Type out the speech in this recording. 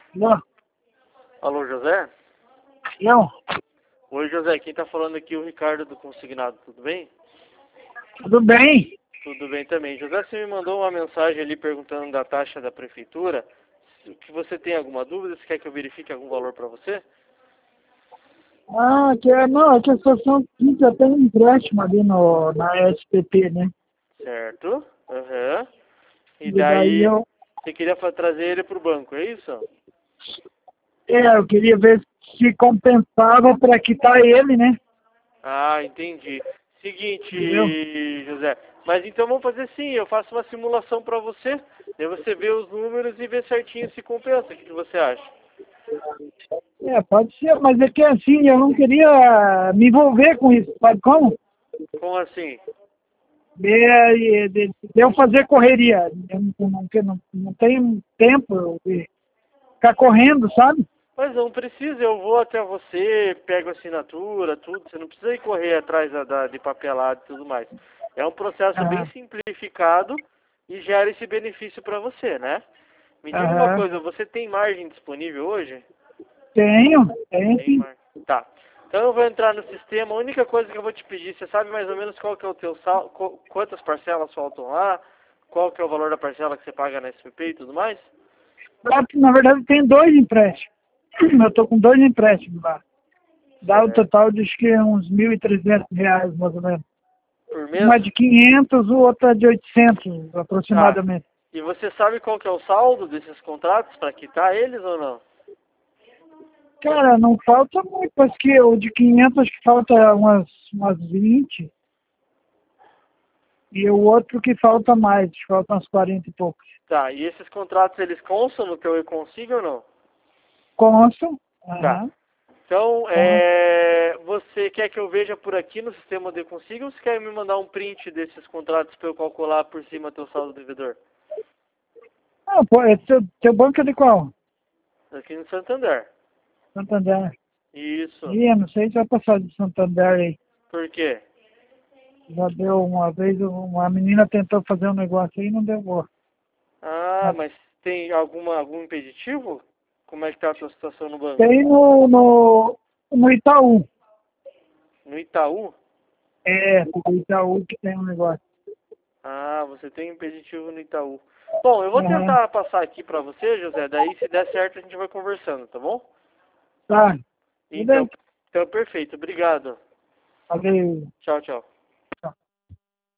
Não, Alô, José? não, Oi, José. Quem tá falando aqui é o Ricardo do Consignado. Tudo bem? tudo bem. Tudo bem também. José, você me mandou uma mensagem ali perguntando da taxa da prefeitura. Que você tem alguma dúvida? Você quer que eu verifique algum valor para você? Não, é que a situação seguinte, eu tenho um empréstimo ali na SPP, né? Certo. Aham. E E daí daí, você queria trazer ele para o banco, é isso? eu queria ver se compensava para quitar ele, né? Ah, entendi. Entendeu? Seguinte, José. Mas então vamos fazer assim, eu faço uma simulação para você. Daí você vê os números e vê certinho se compensa. O que você acha? Pode ser, mas é que assim, eu não queria me envolver com isso, sabe como? Como assim? De eu fazer correria. Eu não tenho tempo de ficar correndo, sabe? Mas não precisa, eu vou até você, pego a assinatura, tudo. Você não precisa ir correr atrás de papelado e tudo mais. É um processo bem Ah, simplificado e gera esse benefício para você, né? Me diga uma aham. coisa, você tem margem disponível hoje? Tenho Tem sim. margem. Tá. Então eu vou entrar no sistema. A única coisa que eu vou te pedir, você sabe mais ou menos qual que é o teu quantas parcelas faltam lá? Qual que é o valor da parcela que você paga na SPP e tudo mais? Na verdade, tem dois empréstimos. Eu estou com dois empréstimos lá. Dá o Certo. total de acho que uns R$ 1.300, mais ou menos. Por Um mês? é de 500, o outro é de 800, Tá. aproximadamente. E você sabe qual que é o saldo desses contratos para quitar eles ou não? Cara, não falta muito, acho que o de 500 acho que falta umas 20, e o outro que falta mais, acho que falta umas 40 e poucos. Tá. E esses contratos eles constam no teu e-consigo ou não? Constam, Tá. aham, Então, constam. você quer que eu veja por aqui no sistema de e-consigo ou você quer me mandar um print desses contratos para eu calcular por cima teu saldo devedor? Pô, teu banco é de qual? Aqui no Santander. Santander. Isso. Ih, eu não sei se vai passar de Santander aí. Por quê? Já deu uma vez, uma menina tentou fazer um negócio aí e não deu boa. Ah, Mas mas tem algum impeditivo? Como é que tá a tua situação no banco? tem no Itaú. No Itaú? No Itaú que tem um negócio. Ah, você tem impeditivo no Itaú. Bom, eu vou Aham. tentar passar aqui pra você, José. Daí, se der certo, a gente vai conversando, tá bom? Tá. Então, Beleza. então perfeito. Obrigado. Valeu. Tchau, tchau.